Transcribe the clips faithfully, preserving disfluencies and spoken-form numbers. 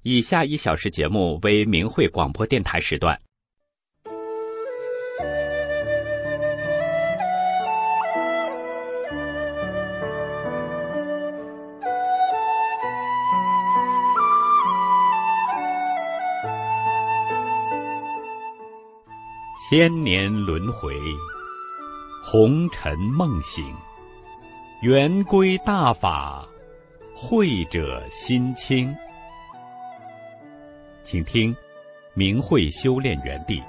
以下一小时节目为明慧广播电台时段。千年轮回，红尘梦醒，圆归大法，慧者心清。请听明慧修炼园地。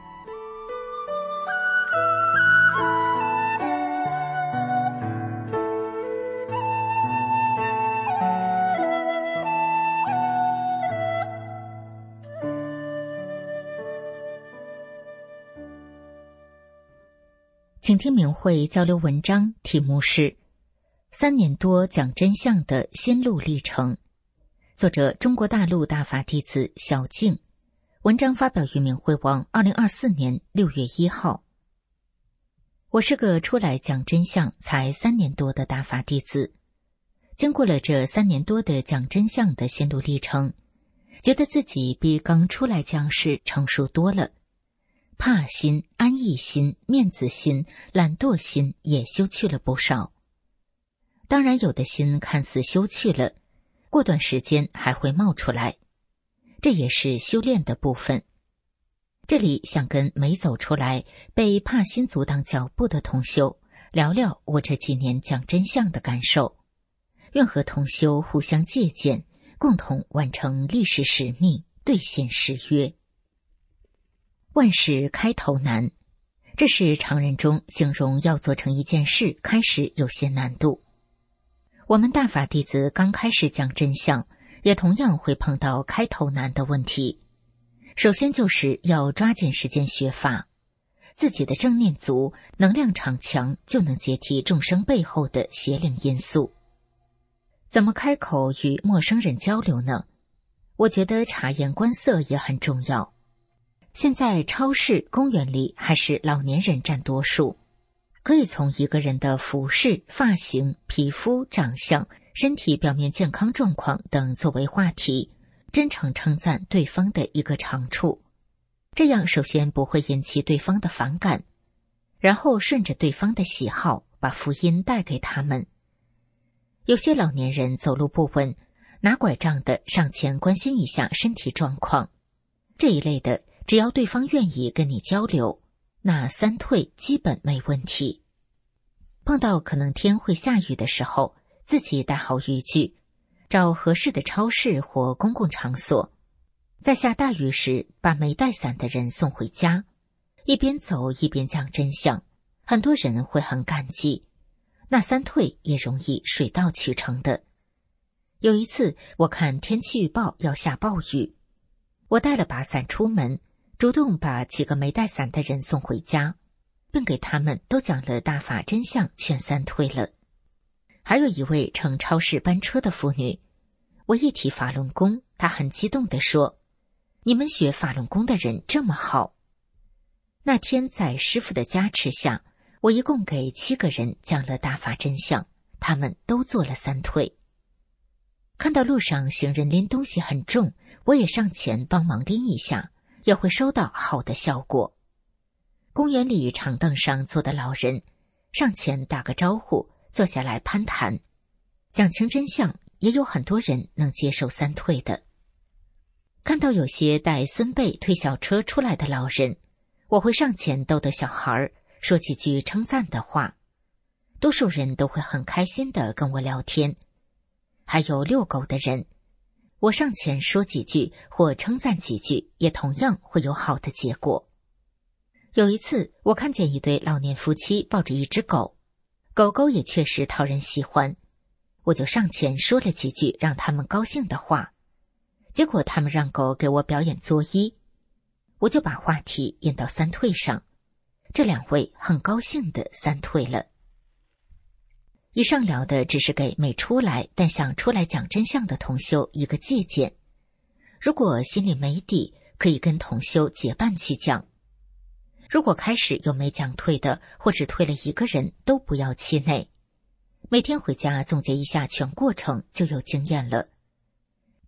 请听明慧交流文章，题目是三年多讲真相的心路历程，作者中国大陆大法弟子小静，文章发表于明慧网二零二四年六月一号。我是个出来讲真相才三年多的大法弟子，经过了这三年多的讲真相的心路历程，觉得自己比刚出来讲时成熟多了，怕心、安逸心、面子心、懒惰心也修去了不少。当然有的心看似修去了，过段时间还会冒出来，这也是修炼的部分。这里想跟没走出来、被怕心阻挡脚步的同修聊聊我这几年讲真相的感受，愿和同修互相借鉴，共同完成历史使命，兑现誓约。万事开头难，这是常人中形容要做成一件事开始有些难度。我们大法弟子刚开始讲真相，也同样会碰到开头难的问题。首先就是要抓紧时间学法，自己的正念足，能量场强，就能解体众生背后的邪灵因素。怎么开口与陌生人交流呢？我觉得察言观色也很重要。现在超市、公园里还是老年人占多数，可以从一个人的服饰、发型、皮肤、长相、身体表面健康状况等作为话题，真诚称赞对方的一个长处。这样首先不会引起对方的反感，然后顺着对方的喜好，把福音带给他们。有些老年人走路不稳，拿拐杖的上前关心一下身体状况，这一类的只要对方愿意跟你交流，那三退基本没问题。碰到可能天会下雨的时候，自己带好雨具，找合适的超市或公共场所，在下大雨时把没带伞的人送回家，一边走一边讲真相，很多人会很感激，那三退也容易水到渠成的。有一次我看天气预报要下暴雨，我带了把伞出门，主动把几个没带伞的人送回家，并给他们都讲了大法真相，劝三退了。还有一位乘超市班车的妇女，我一提法轮功，她很激动地说，你们学法轮功的人这么好。那天在师父的加持下，我一共给七个人讲了大法真相，他们都做了三退。看到路上行人拎东西很重，我也上前帮忙拎一下，也会收到好的效果。公园里长凳上坐的老人，上前打个招呼，坐下来攀谈，讲清真相，也有很多人能接受三退的。看到有些带孙辈推小车出来的老人，我会上前逗逗小孩，说几句称赞的话，多数人都会很开心地跟我聊天。还有遛狗的人，我上前说几句或称赞几句，也同样会有好的结果。有一次我看见一对老年夫妻抱着一只狗，狗狗也确实讨人喜欢，我就上前说了几句让他们高兴的话，结果他们让狗给我表演作揖，我就把话题引到三退上，这两位很高兴的三退了。以上聊的只是给没出来但想出来讲真相的同修一个借鉴，如果心里没底，可以跟同修结伴去讲。如果开始有没讲退的，或只退了一个人，都不要气馁。每天回家总结一下全过程，就有经验了。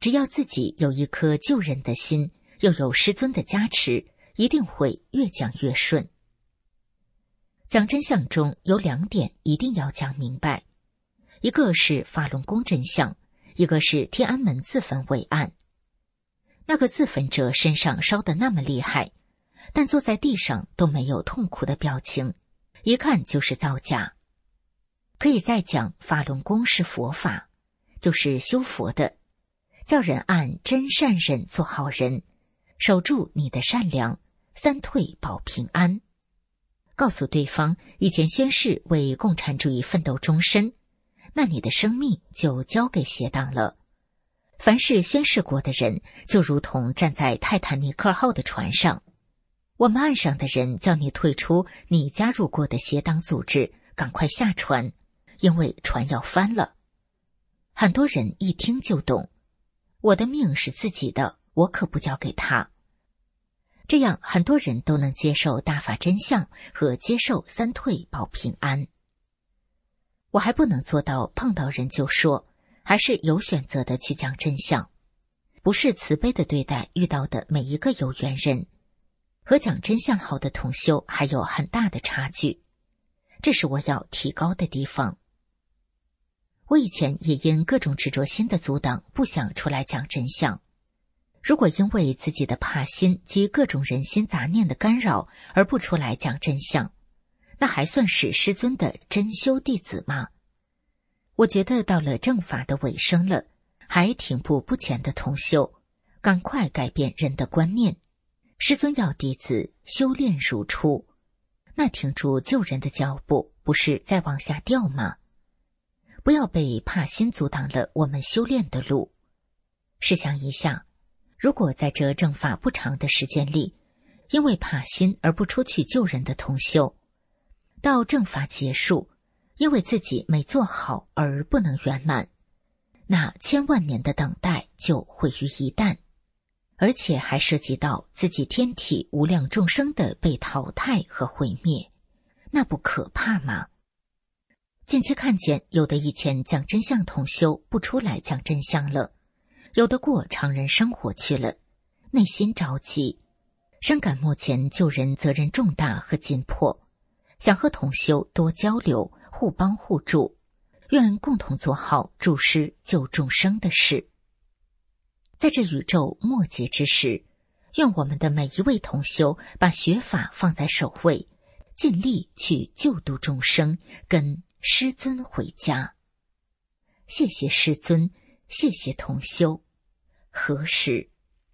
只要自己有一颗救人的心，又有师尊的加持，一定会越讲越顺。讲真相中有两点一定要讲明白，一个是法轮功真相，一个是天安门自焚伪案。那个自焚者身上烧得那么厉害，但坐在地上都没有痛苦的表情，一看就是造假。可以再讲法轮功是佛法，就是修佛的，叫人按真善忍做好人，守住你的善良，三退保平安。告诉对方以前宣誓为共产主义奋斗终身，那你的生命就交给邪党了。凡是宣誓过的人，就如同站在泰坦尼克号的船上，我们岸上的人叫你退出你加入过的邪党组织，赶快下船，因为船要翻了。很多人一听就懂，我的命是自己的，我可不交给他。这样很多人都能接受大法真相和接受三退保平安。我还不能做到碰到人就说，还是有选择的去讲真相，不是慈悲的对待遇到的每一个有缘人，和讲真相好的同修还有很大的差距，这是我要提高的地方。我以前也因各种执着心的阻挡，不想出来讲真相。如果因为自己的怕心及各种人心杂念的干扰而不出来讲真相，那还算是师尊的真修弟子吗？我觉得到了正法的尾声了，还停步不前的同修，赶快改变人的观念。师尊要弟子修炼如初，那停住救人的脚步，不是再往下掉吗？不要被怕心阻挡了我们修炼的路。试想一下，如果在这正法不长的时间里，因为怕心而不出去救人的同修，到正法结束，因为自己没做好而不能圆满，那千万年的等待就毁于一旦，而且还涉及到自己天体无量众生的被淘汰和毁灭，那不可怕吗？近期看见有的以前讲真相同修不出来讲真相了，有的过常人生活去了，内心着急，深感目前救人责任重大和紧迫，想和同修多交流，互帮互助，愿共同做好助师救众生的事。在这宇宙末节之时，愿我们的每一位同修把学法放在首位，尽力去救度众生，跟师尊回家。谢谢师尊，谢谢同修。何时？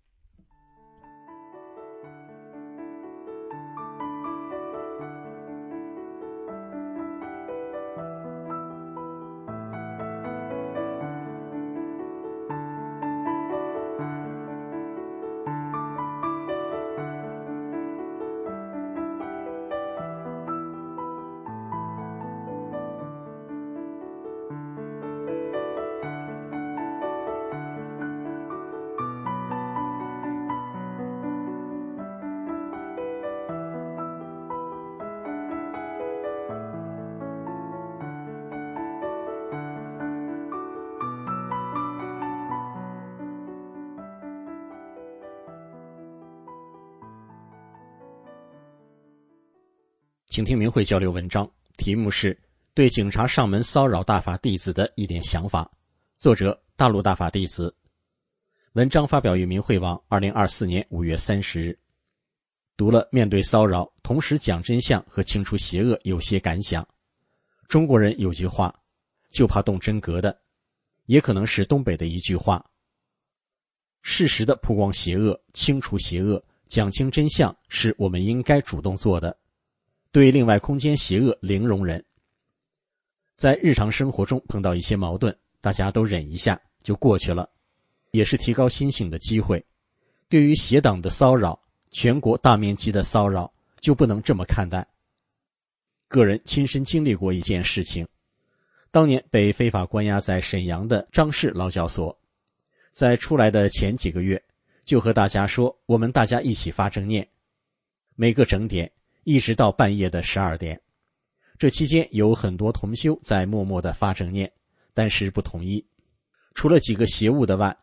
请听明慧交流文章，题目是对警察上门骚扰大法弟子的一点想法，作者大陆大法弟子。文章发表于明慧网二零二四年五月三十日。读了面对骚扰同时讲真相和清除邪恶有些感想。中国人有句话，就怕动真格的，也可能是东北的一句话。适时的曝光邪恶，清除邪恶，讲清真相是我们应该主动做的，对另外空间邪恶零容忍。在日常生活中碰到一些矛盾，大家都忍一下就过去了，也是提高心性的机会。对于邪党的骚扰，全国大面积的骚扰，就不能这么看待。个人亲身经历过一件事情，当年被非法关押在沈阳的张氏劳教所，在出来的前几个月，就和大家说我们大家一起发正念，每个整点一直到半夜的十二点。这期间有很多同修在默默地发正念，但是不统一。除了几个邪物的外，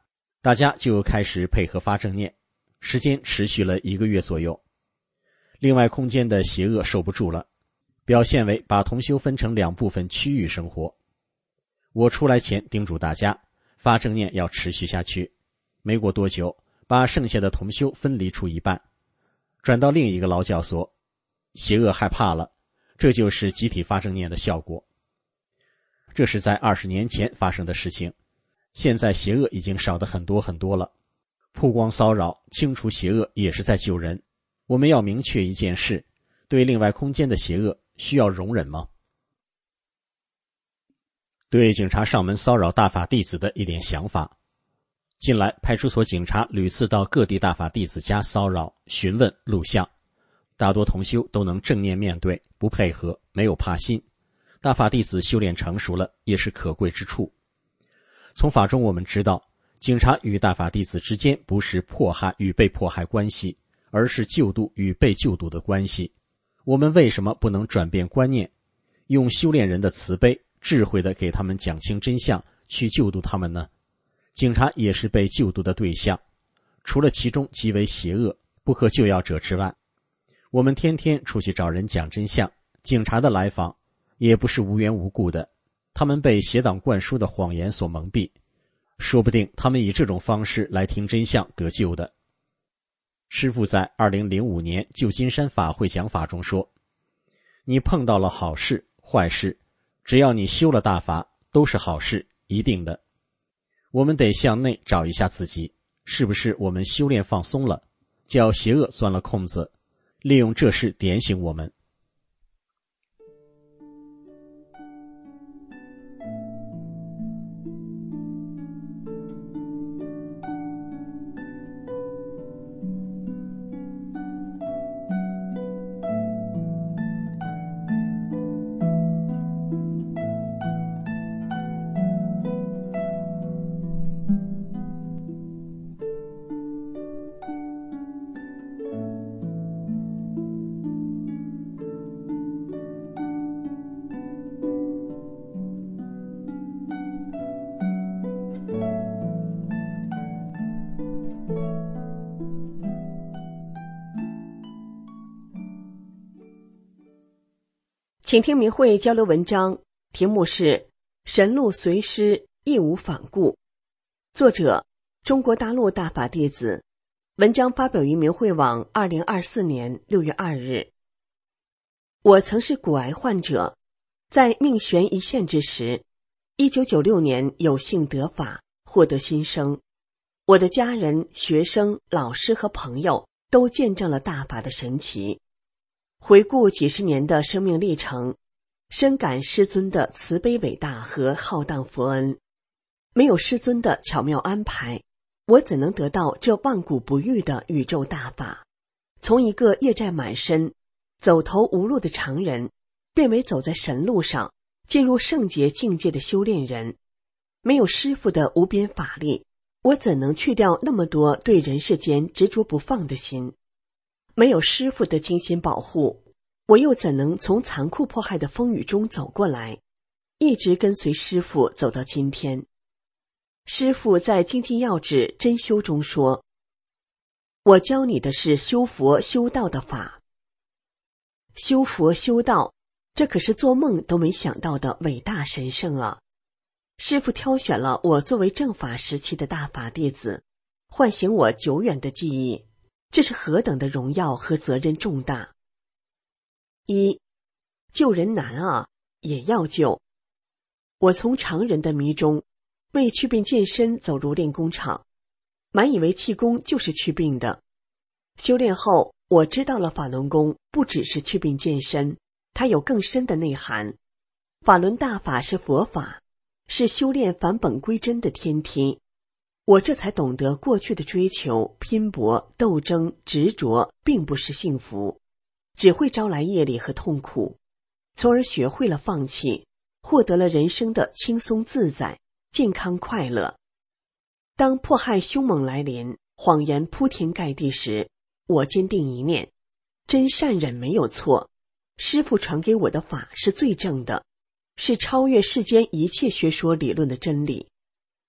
大家就开始配合发正念，时间持续了一个月左右。另外空间的邪恶受不住了，表现为把同修分成两部分区域生活。我出来前叮嘱大家，发正念要持续下去。没过多久，把剩下的同修分离出一半，转到另一个劳教所。邪恶害怕了，这就是集体发正念的效果。这是在二十年前发生的事情，现在邪恶已经少得很多很多了。曝光骚扰、清除邪恶也是在救人。我们要明确一件事，对另外空间的邪恶需要容忍吗？对警察上门骚扰大法弟子的一点想法。近来派出所警察屡次到各地大法弟子家骚扰、询问、录像，大多同修都能正面面对，不配合，没有怕心。大法弟子修炼成熟了，也是可贵之处。从法中我们知道，警察与大法弟子之间不是迫害与被迫害关系，而是救度与被救度的关系。我们为什么不能转变观念，用修炼人的慈悲、智慧地给他们讲清真相，去救度他们呢？警察也是被救度的对象，除了其中极为邪恶、不可救药者之外，我们天天出去找人讲真相，警察的来访也不是无缘无故的，他们被邪党灌输的谎言所蒙蔽，说不定他们以这种方式来听真相得救的。师父在二零零五年旧金山法会讲法中说，你碰到了好事、坏事，只要你修了大法，都是好事，一定的。我们得向内找一下自己，是不是我们修炼放松了，叫邪恶钻了空子，利用这事点醒我们。 请听明慧交流文章，题目是神路随师，义无反顾。作者中国大陆大法弟子。文章发表于明慧网二零二四年六月二日。我曾是骨癌患者，在命悬一线之时，一九九六年有幸得法，获得新生。我的家人、学生、老师和朋友都见证了大法的神奇。回顾几十年的生命历程，深感师尊的慈悲伟大和浩荡佛恩。没有师尊的巧妙安排，我怎能得到这万古不遇的宇宙大法？从一个业债满身、走投无路的常人，变为走在神路上、进入圣洁境界的修炼人。没有师父的无边法力，我怎能去掉那么多对人世间执着不放的心？没有师父的精心保护，我又怎能从残酷迫害的风雨中走过来，一直跟随师父走到今天？师父在精进要旨真修中说，我教你的是修佛修道的法。修佛修道，这可是做梦都没想到的伟大神圣啊！师父挑选了我作为正法时期的大法弟子，唤醒我久远的记忆，这是何等的荣耀和责任重大！一，救人难啊，也要救。我从常人的迷中，为祛病健身走入练功场，满以为气功就是祛病的。修炼后，我知道了法轮功不只是祛病健身，它有更深的内涵。法轮大法是佛法，是修炼返本归真的天梯。我这才懂得过去的追求、拼搏、斗争、执着并不是幸福，只会招来业力和痛苦，从而学会了放弃，获得了人生的轻松自在、健康快乐。当迫害凶猛来临，谎言铺天盖地时，我坚定一念，真善忍没有错，师父传给我的法是最正的，是超越世间一切学说理论的真理。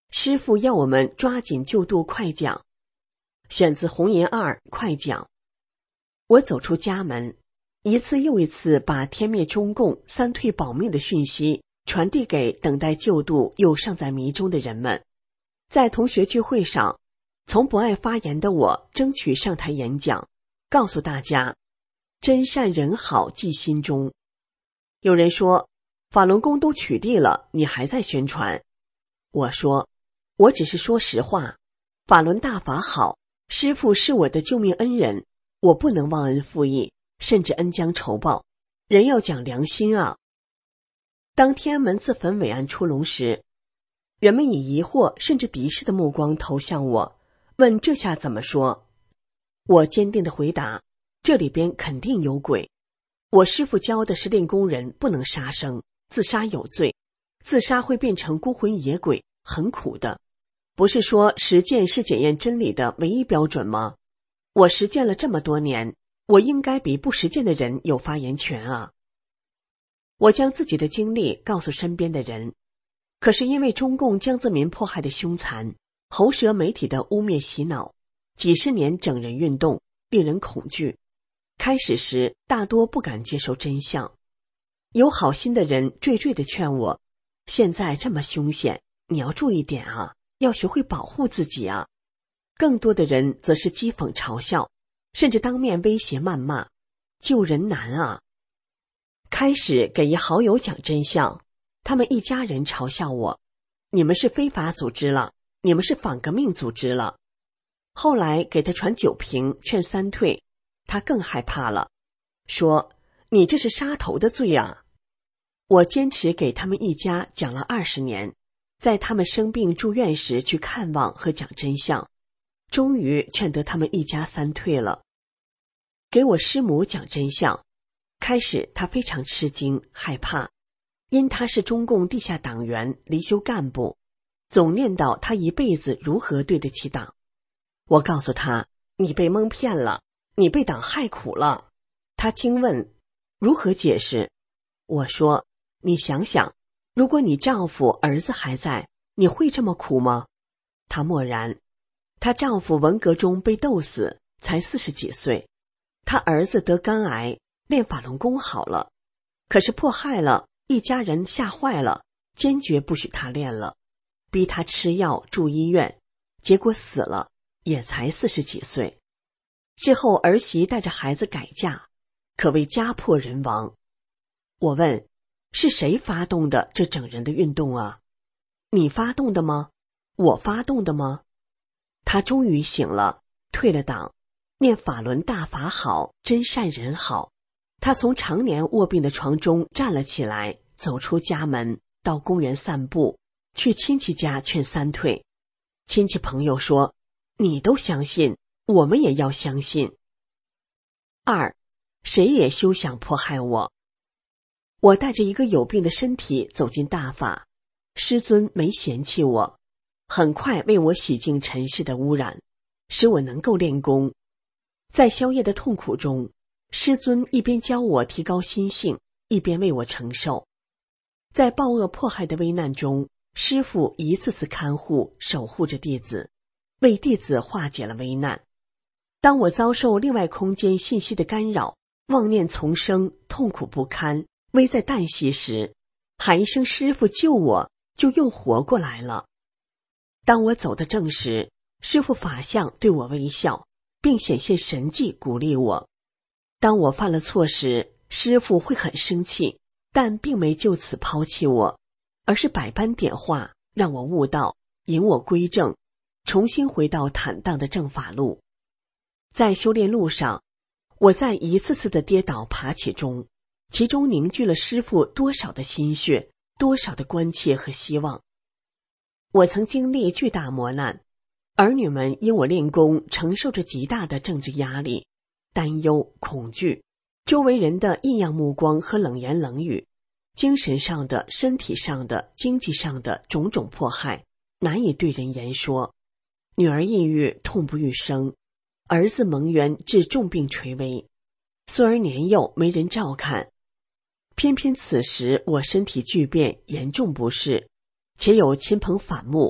师父要我们抓紧就度快讲。选自红岩二快讲。我走出家门，一次又一次把天灭中共、三退保命的讯息传递给等待救度又尚在迷中的人们。在同学聚会上，从不爱发言的我争取上台演讲，告诉大家真善人好记心中。有人说法轮功都取缔了，你还在宣传。我说我只是说实话，法轮大法好，师父是我的救命恩人，我不能忘恩负义，甚至恩将仇报。人要讲良心啊。当天安门自焚伟案出笼时，人们以疑惑甚至敌视的目光投向我，问这下怎么说。我坚定地回答，这里边肯定有鬼。我师父教的是练功人不能杀生，自杀有罪，自杀会变成孤魂野鬼，很苦的。不是说实践是检验真理的唯一标准吗？我实践了这么多年，我应该比不实践的人有发言权啊。我将自己的经历告诉身边的人，可是因为中共江泽民迫害的凶残，喉舌媒体的污蔑洗脑，几十年整人运动令人恐惧。开始时大多不敢接受真相，有好心的人惴惴地劝我，现在这么凶险，你要注意点啊，要学会保护自己啊。更多的人则是讥讽嘲笑，甚至当面威胁谩骂，救人难啊。开始给一好友讲真相，他们一家人嘲笑我，你们是非法组织了，你们是反革命组织了。后来给他传酒瓶劝三退，他更害怕了，说你这是杀头的罪啊。我坚持给他们一家讲了二十年，在他们生病住院时去看望和讲真相，终于劝得他们一家三退了。给我师母讲真相，开始他非常吃惊害怕，因他是中共地下党员离休干部，总念叨他一辈子如何对得起党。我告诉他，你被蒙骗了，你被党害苦了。他惊问如何解释。我说，你想想，如果你丈夫儿子还在，你会这么苦吗？他默然。她丈夫文革中被斗死，才四十几岁，她儿子得肝癌，练法轮功好了，可是迫害了，一家人吓坏了，坚决不许她练了，逼她吃药住医院，结果死了，也才四十几岁。之后儿媳带着孩子改嫁，可谓家破人亡。我问，是谁发动的这整人的运动啊？你发动的吗？我发动的吗？他终于醒了，退了党，念法轮大法好，真善人好。他从常年卧病的床中站了起来，走出家门，到公园散步，去亲戚家劝三退。亲戚朋友说，你都相信，我们也要相信。二，谁也休想迫害我。我带着一个有病的身体走进大法，师尊没嫌弃我，很快为我洗净尘世的污染，使我能够练功。在宵夜的痛苦中，师尊一边教我提高心性，一边为我承受。在暴恶迫害的危难中，师父一次次看护守护着弟子，为弟子化解了危难。当我遭受另外空间信息的干扰，妄念丛生，痛苦不堪，危在旦夕时，喊一声师父救我，就又活过来了。当我走得正时，师父法相对我微笑，并显现神迹鼓励我。当我犯了错时，师父会很生气，但并没就此抛弃我，而是百般点化，让我悟道，引我归正，重新回到坦荡的正法路。在修炼路上，我在一次次的跌倒爬起中，其中凝聚了师父多少的心血，多少的关切和希望。我曾经历巨大磨难，儿女们因我练功承受着极大的政治压力、担忧、恐惧，周围人的异样目光和冷言冷语，精神上的、身体上的、经济上的种种迫害，难以对人言说。女儿抑郁，痛不欲生；儿子蒙冤，致重病垂危。孙儿年幼，没人照看。偏偏此时我身体巨变，严重不适，且有亲朋反目，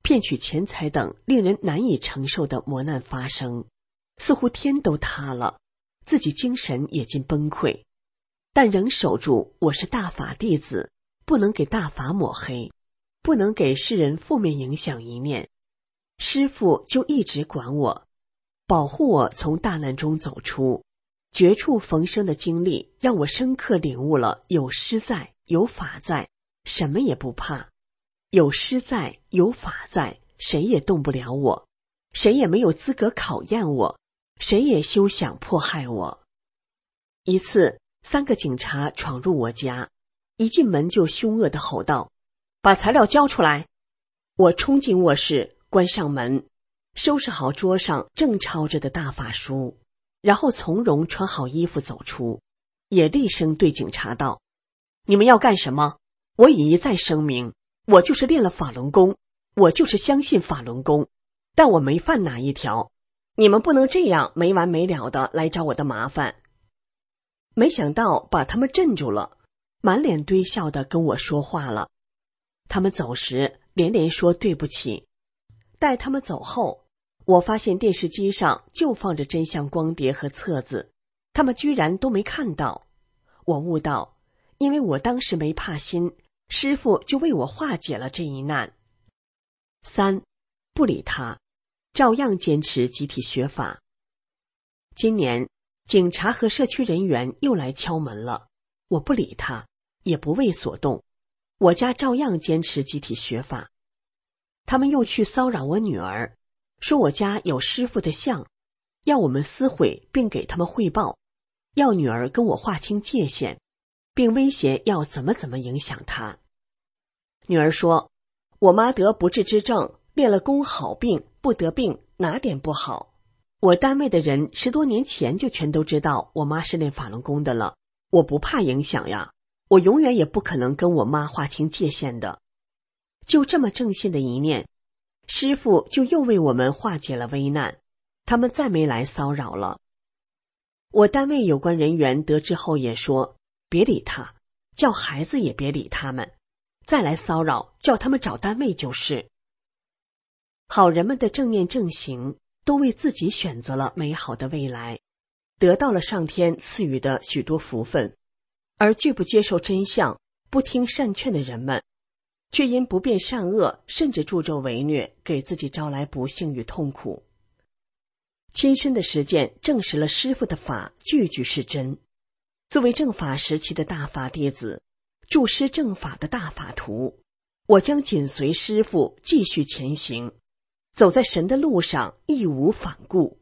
骗取钱财等令人难以承受的磨难发生，似乎天都塌了，自己精神也尽崩溃，但仍守住我是大法弟子，不能给大法抹黑，不能给世人负面影响一念。师父就一直管我，保护我从大难中走出。绝处逢生的经历让我深刻领悟了有师在，有法在，什么也不怕。有师在，有法在，谁也动不了我，谁也没有资格考验我，谁也休想迫害我。一次，三个警察闯入我家，一进门就凶恶地吼道：“把材料交出来！”我冲进卧室，关上门，收拾好桌上正抄着的大法书，然后从容穿好衣服走出，也厉声对警察道：“你们要干什么？我已一再声明，我就是练了法轮功，我就是相信法轮功，但我没犯哪一条，你们不能这样没完没了的来找我的麻烦。”没想到把他们镇住了，满脸堆笑的跟我说话了。他们走时连连说对不起。待他们走后，我发现电视机上就放着真相光碟和册子，他们居然都没看到。我悟到，因为我当时没怕心，师父就为我化解了这一难。三，不理他，照样坚持集体学法。今年警察和社区人员又来敲门了，我不理他，也不为所动，我家照样坚持集体学法。他们又去骚扰我女儿，说我家有师父的像，要我们撕毁并给他们汇报，要女儿跟我划清界限，并威胁要怎么怎么影响她。女儿说，我妈得不治之症，练了功好病，不得病，哪点不好？我单位的人十多年前就全都知道我妈是练法轮功的了，我不怕影响呀，我永远也不可能跟我妈划清界限的。就这么正信的一念，师父就又为我们化解了危难，他们再没来骚扰了。我单位有关人员得知后也说，别理他，叫孩子也别理他们，再来骚扰叫他们找单位就是。好人们的正念正行都为自己选择了美好的未来，得到了上天赐予的许多福分，而拒不接受真相，不听善劝的人们，却因不辨善恶，甚至助纣为虐，给自己招来不幸与痛苦。亲身的实践证实了师父的法句句是真。作为正法时期的大法弟子，助师正法的大法徒，我将紧随师父继续前行，走在神的路上，义无反顾。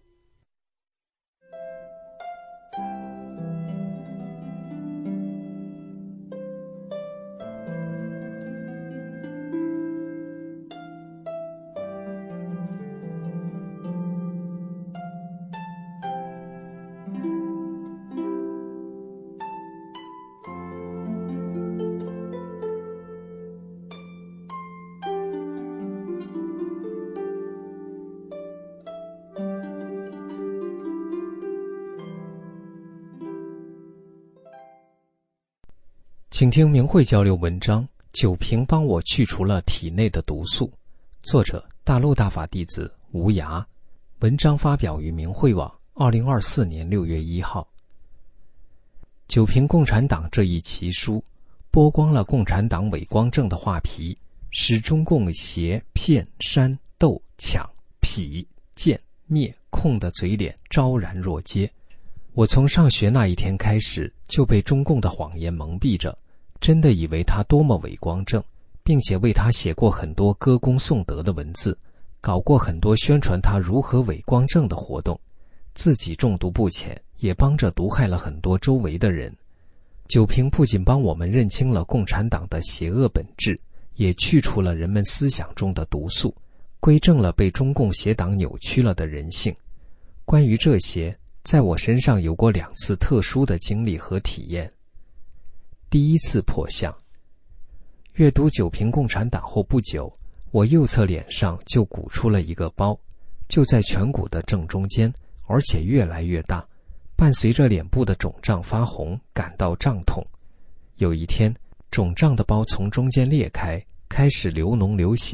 请听明慧交流文章，九平帮我去除了体内的毒素。作者大陆大法弟子吴涯，文章发表于明慧网二零二四年六月一号。九平共产党这一奇书剥光了共产党伪光正的画皮，使中共邪骗煽斗抢痞贱灭控的嘴脸昭然若揭。我从上学那一天开始就被中共的谎言蒙蔽着，真的以为他多么伪光正，并且为他写过很多歌功颂德的文字，搞过很多宣传他如何伪光正的活动，自己中毒不浅，也帮着毒害了很多周围的人。九平不仅帮我们认清了共产党的邪恶本质，也去除了人们思想中的毒素，归正了被中共邪党扭曲了的人性。关于这些，在我身上有过两次特殊的经历和体验。第一次破相，阅读九平共产党后不久，我右侧脸上就鼓出了一个包，就在颧骨的正中间，而且越来越大，伴随着脸部的肿胀发红，感到胀痛。有一天，肿胀的包从中间裂开，开始流脓流血，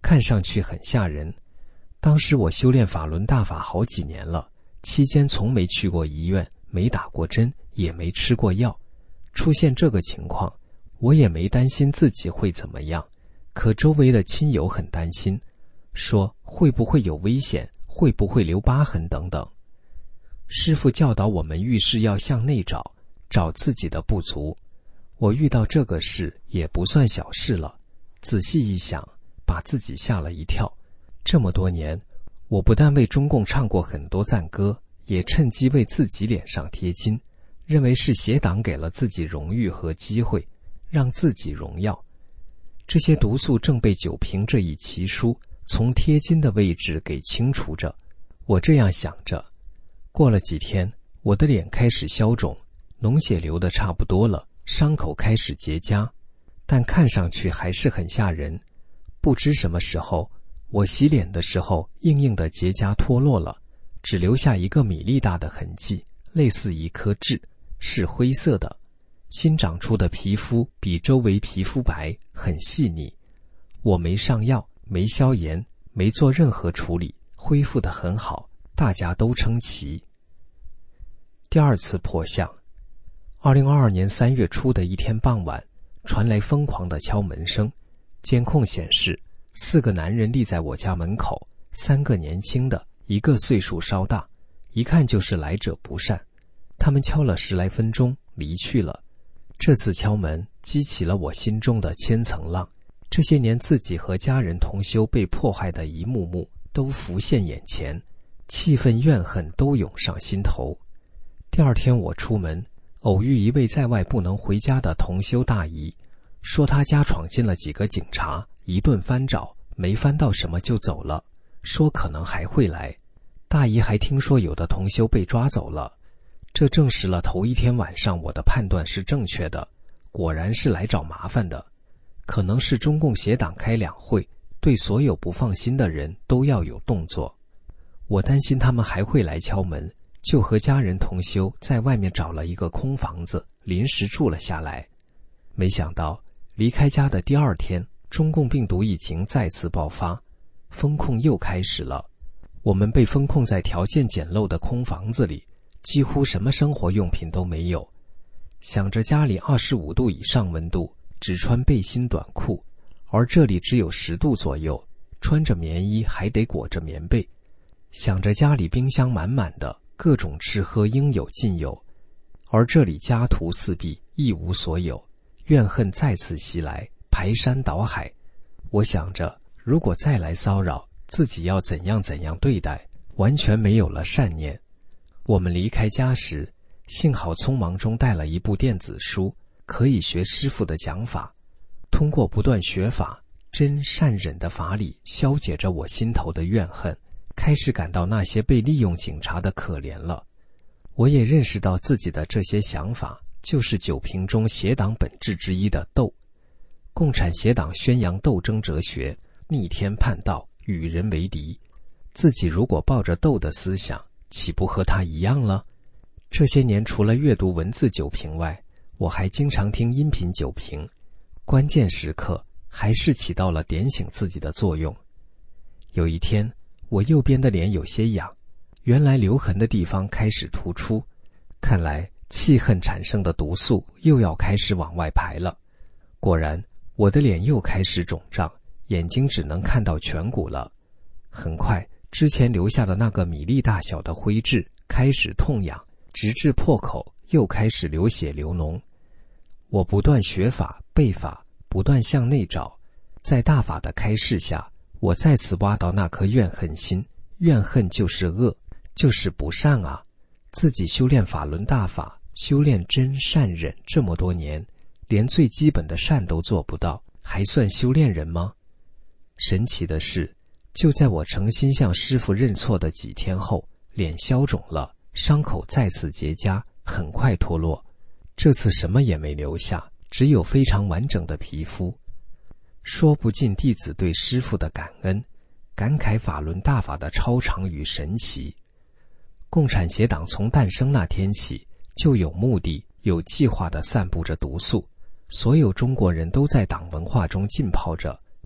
看上去很吓人。当时我修炼法轮大法好几年了，期间从没去过医院，没打过针，也没吃过药。出现这个情况，我也没担心自己会怎么样，可周围的亲友很担心，说会不会有危险，会不会留疤痕等等。师父教导我们遇事要向内找，找自己的不足。我遇到这个事也不算小事了，仔细一想，把自己吓了一跳。这么多年，我不但为中共唱过很多赞歌，也趁机为自己脸上贴金，认为是邪党给了自己荣誉和机会，让自己荣耀。这些毒素正被酒瓶这一奇书从贴金的位置给清除着。我这样想着，过了几天，我的脸开始消肿，脓血流得差不多了，伤口开始结痂，但看上去还是很吓人。不知什么时候，我洗脸的时候，硬硬的结痂脱落了，只留下一个米粒大的痕迹，类似一颗痣，是灰色的。新长出的皮肤比周围皮肤白，很细腻。我没上药，没消炎，没做任何处理，恢复得很好，大家都称奇。第二次破相，二零二二年三月初的一天傍晚，传来疯狂的敲门声。监控显示，四个男人立在我家门口，三个年轻的，一个岁数稍大，一看就是来者不善。他们敲了十来分钟，离去了。这次敲门激起了我心中的千层浪，这些年自己和家人同修被迫害的一幕幕都浮现眼前，气愤怨恨都涌上心头。第二天我出门，偶遇一位在外不能回家的同修大姨，说他家闯进了几个警察，一顿翻找，没翻到什么就走了，说可能还会来。大姨还听说有的同修被抓走了，这证实了头一天晚上我的判断是正确的，果然是来找麻烦的。可能是中共邪党开两会，对所有不放心的人都要有动作。我担心他们还会来敲门，就和家人同修在外面找了一个空房子，临时住了下来。没想到离开家的第二天，中共病毒疫情再次爆发，封控又开始了。我们被封控在条件简陋的空房子里，几乎什么生活用品都没有。想着家里二十五度以上温度，只穿背心短裤，而这里只有十度左右，穿着棉衣还得裹着棉被。想着家里冰箱满满的，各种吃喝应有尽有，而这里家徒四壁，一无所有。怨恨再次袭来，排山倒海。我想着，如果再来骚扰，自己要怎样怎样对待，完全没有了善念。我们离开家时，幸好匆忙中带了一部电子书，可以学师父的讲法。通过不断学法，真善忍的法理，消解着我心头的怨恨，开始感到那些被利用警察的可怜了。我也认识到自己的这些想法，就是九瓶中邪党本质之一的斗。共产邪党宣扬斗争哲学，逆天叛道，与人为敌。自己如果抱着斗的思想，岂不和他一样了？这些年除了阅读文字九瓶外，我还经常听音频九瓶，关键时刻还是起到了点醒自己的作用。有一天，我右边的脸有些痒，原来留痕的地方开始突出，看来气恨产生的毒素又要开始往外排了。果然，我的脸又开始肿胀，眼睛只能看到颧骨了。很快，之前留下的那个米粒大小的灰痣开始痛痒，直至破口，又开始流血流脓。我不断学法背法，不断向内找，在大法的开示下，我再次挖到那颗怨恨心。怨恨就是恶，就是不善啊！自己修炼法轮大法，修炼真善忍这么多年，连最基本的善都做不到，还算修炼人吗？神奇的是，就在我诚心向师父认错的几天后，脸消肿了，伤口再次结痂，很快脱落。这次什么也没留下，只有非常完整的皮肤。说不尽弟子对师父的感恩，感慨法轮大法的超常与神奇。共产邪党从诞生那天起，就有目的、有计划地散布着毒素，所有中国人都在党文化中浸泡着，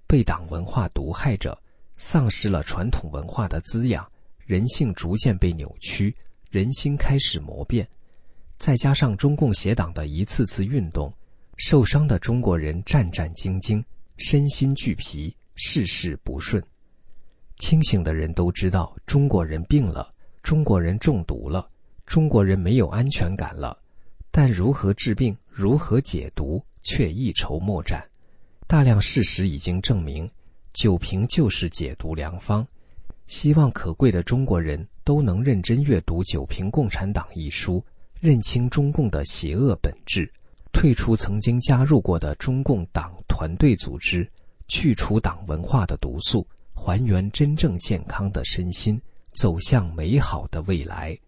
被党文化毒害着，丧失了传统文化的滋养，人性逐渐被扭曲，人心开始磨变。再加上中共邪党的一次次运动，受伤的中国人战战兢兢，身心俱疲，事事不顺。清醒的人都知道中国人病了，中国人中毒了，中国人没有安全感了，但如何治病，如何解毒，却一筹莫展。大量事实已经证明，酒瓶就是解毒良方。希望可贵的中国人都能认真阅读《酒瓶共产党》一书，认清中共的邪恶本质，退出曾经加入过的中共党团队组织，去除党文化的毒素，还原真正健康的身心，走向美好的未来。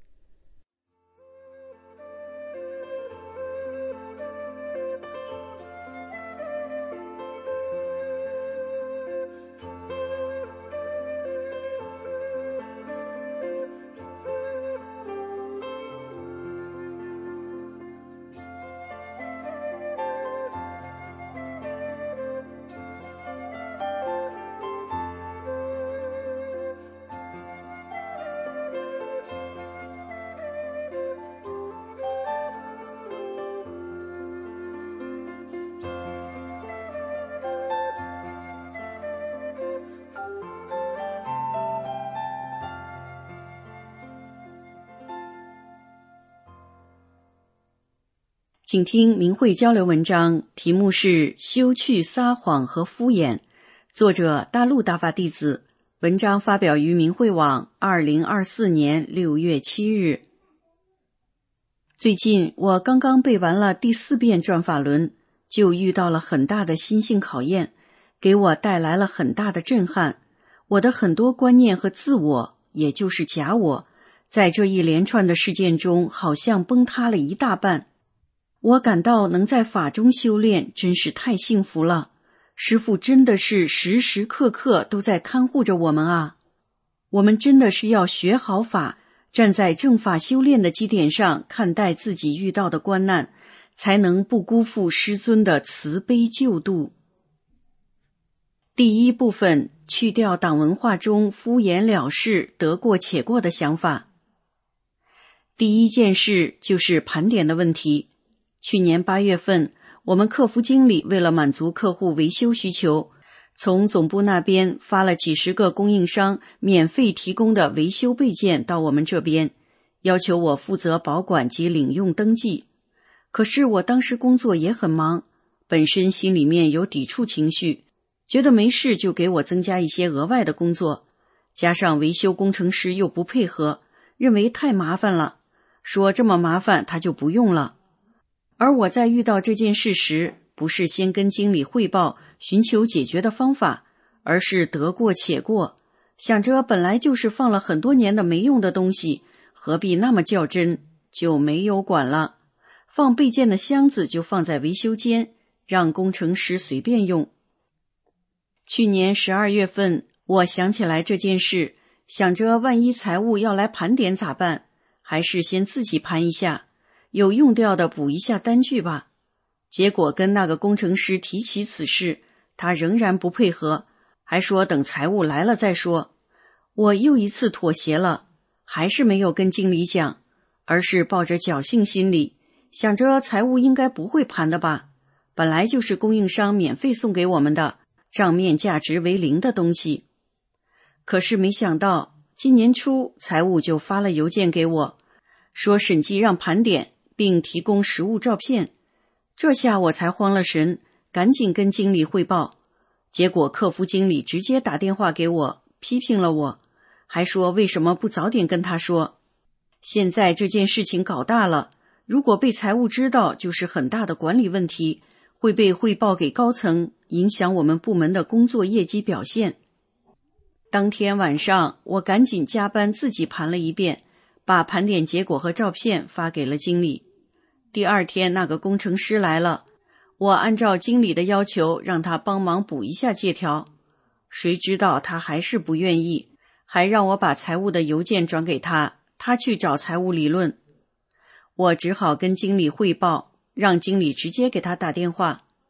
请听明慧交流文章，题目是休去撒谎和敷衍，作者大陆大法弟子，文章发表于明慧网二零二四年六月七日。最近我刚刚背完了第四遍转法轮，就遇到了很大的心性考验，给我带来了很大的震撼。我的很多观念和自我，也就是假我，在这一连串的事件中好像崩塌了一大半。我感到能在法中修炼真是太幸福了，师父真的是时时刻刻都在看护着我们啊！我们真的是要学好法，站在正法修炼的基点上看待自己遇到的关难，才能不辜负师尊的慈悲救度。第一部分，去掉党文化中敷衍了事、得过且过的想法。第一件事就是盘点的问题。去年八月份，我们客服经理为了满足客户维修需求，从总部那边发了几十个供应商免费提供的维修备件到我们这边，要求我负责保管及领用登记。可是我当时工作也很忙，本身心里面有抵触情绪，觉得没事就给我增加一些额外的工作，加上维修工程师又不配合，认为太麻烦了，说这么麻烦他就不用了。而我在遇到这件事时，不是先跟经理汇报寻求解决的方法，而是得过且过，想着本来就是放了很多年的没用的东西，何必那么较真，就没有管了。放备件的箱子就放在维修间，让工程师随便用。去年十二月份，我想起来这件事，想着万一财务要来盘点咋办，还是先自己盘一下，有用掉的补一下单据吧。结果跟那个工程师提起此事，他仍然不配合，还说等财务来了再说。我又一次妥协了，还是没有跟经理讲，而是抱着侥幸心理，想着财务应该不会盘的吧，本来就是供应商免费送给我们的，账面价值为零的东西。可是没想到今年初财务就发了邮件给我，说审计让盘点并提供实物照片。这下我才慌了神，赶紧跟经理汇报。结果客服经理直接打电话给我，批评了我，还说为什么不早点跟他说。现在这件事情搞大了，如果被财务知道，就是很大的管理问题，会被汇报给高层，影响我们部门的工作业绩表现。当天晚上，我赶紧加班自己盘了一遍，把盘点结果和照片发给了经理。第二天那个工程师来了，我按照经理的要求让他帮忙补一下借条，谁知道他还是不愿意，还让我把财务的邮件转给他，他去找财务理论。我只好跟经理汇报，让经理直接给他打电话。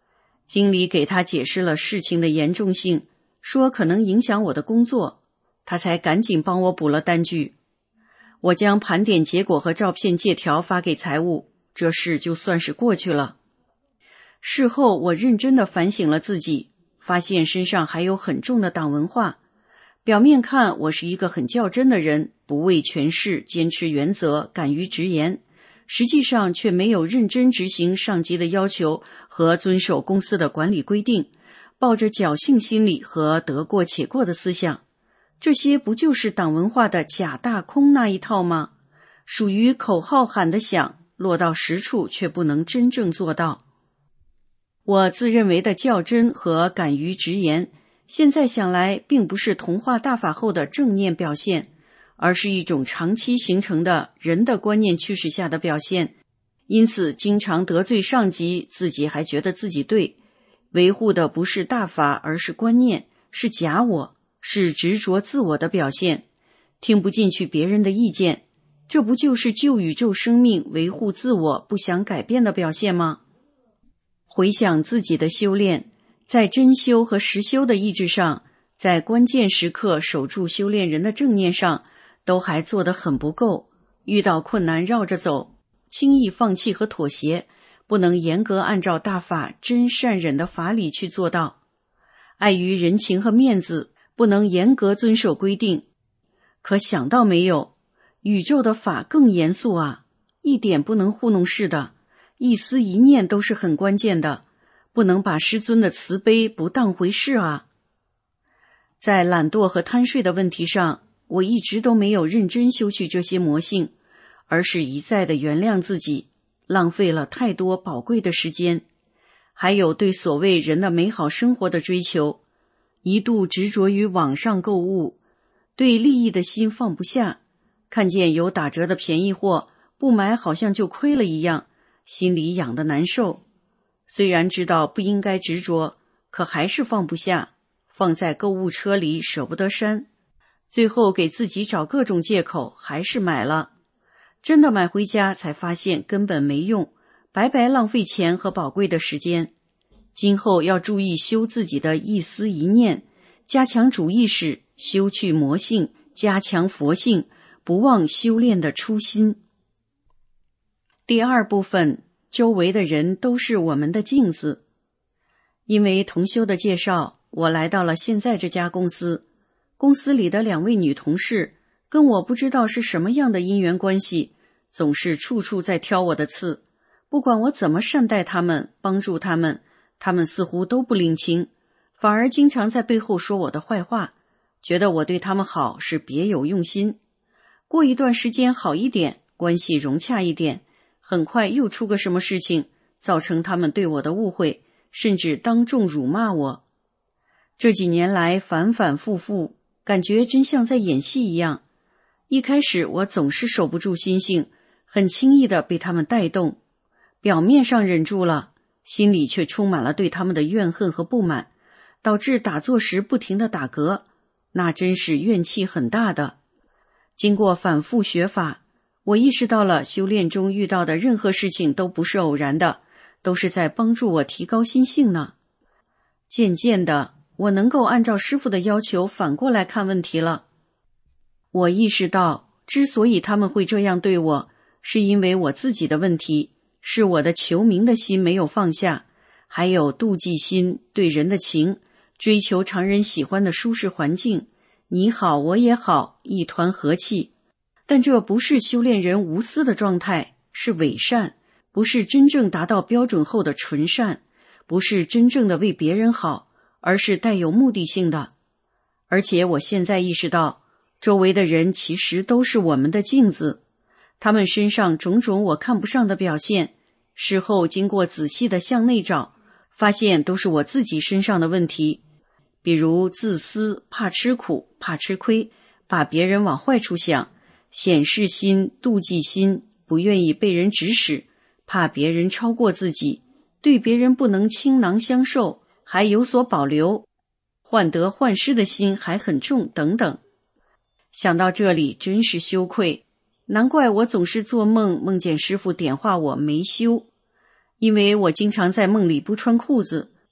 经理给他解释了事情的严重性，说可能影响我的工作，他才赶紧帮我补了单据。我将盘点结果和照片借条发给财务，这事就算是过去了。事后我认真地反省了自己，发现身上还有很重的党文化。表面看我是一个很较真的人，不畏权势，坚持原则，敢于直言，实际上却没有认真执行上级的要求和遵守公司的管理规定，抱着侥幸心理和得过且过的思想。这些不就是党文化的假大空那一套吗？属于口号喊得响，落到实处却不能真正做到。我自认为的较真和敢于直言，现在想来并不是同化大法后的正念表现，而是一种长期形成的人的观念驱使下的表现。因此经常得罪上级，自己还觉得自己对，维护的不是大法，而是观念，是假我，是执着自我的表现。听不进去别人的意见，这不就是救宇宙生命，维护自我，不想改变的表现吗？回想自己的修炼，在真修和实修的意志上，在关键时刻守住修炼人的正念上，都还做得很不够。遇到困难绕着走，轻易放弃和妥协，不能严格按照大法真善忍的法理去做到。碍于人情和面子，不能严格遵守规定。可想到没有，宇宙的法更严肃啊，一点不能糊弄事的，一丝一念都是很关键的，不能把师尊的慈悲不当回事啊。在懒惰和贪睡的问题上，我一直都没有认真修去这些魔性，而是一再的原谅自己，浪费了太多宝贵的时间。还有对所谓人的美好生活的追求，一度执着于网上购物，对利益的心放不下，看见有打折的便宜货，不买好像就亏了一样，心里痒得难受。虽然知道不应该执着，可还是放不下，放在购物车里舍不得删，最后给自己找各种借口，还是买了。真的买回家才发现根本没用，白白浪费钱和宝贵的时间。今后要注意修自己的一思一念，加强主意识，修去魔性，加强佛性，不忘修炼的初心。第二部分，周围的人都是我们的镜子。因为同修的介绍，我来到了现在这家公司。公司里的两位女同事跟我不知道是什么样的因缘关系，总是处处在挑我的刺。不管我怎么善待他们，帮助他们，他们似乎都不领情，反而经常在背后说我的坏话，觉得我对他们好是别有用心。过一段时间好一点，关系融洽一点，很快又出个什么事情，造成他们对我的误会，甚至当众辱骂我。这几年来反反复复，感觉真像在演戏一样。一开始我总是守不住心性，很轻易地被他们带动，表面上忍住了，心里却充满了对他们的怨恨和不满，导致打坐时不停地打嗝，那真是怨气很大的。经过反复学法，我意识到了修炼中遇到的任何事情都不是偶然的，都是在帮助我提高心性呢。渐渐的，我能够按照师父的要求反过来看问题了。我意识到，之所以他们会这样对我，是因为我自己的问题，是我的求名的心没有放下，还有妒忌心，对人的情，追求常人喜欢的舒适环境，你好我也好，一团和气。但这不是修炼人无私的状态，是伪善，不是真正达到标准后的纯善，不是真正的为别人好，而是带有目的性的。而且我现在意识到，周围的人其实都是我们的镜子，他们身上种种我看不上的表现，事后经过仔细的向内找，发现都是我自己身上的问题。比如自私，怕吃苦，怕吃亏，把别人往坏处想，显示心，妒忌心，不愿意被人指使，怕别人超过自己，对别人不能倾囊相授，还有所保留，患得患失的心还很重等等。想到这里真是羞愧，难怪我总是做梦梦见师父点化我没修，因为我经常在梦里不穿裤子，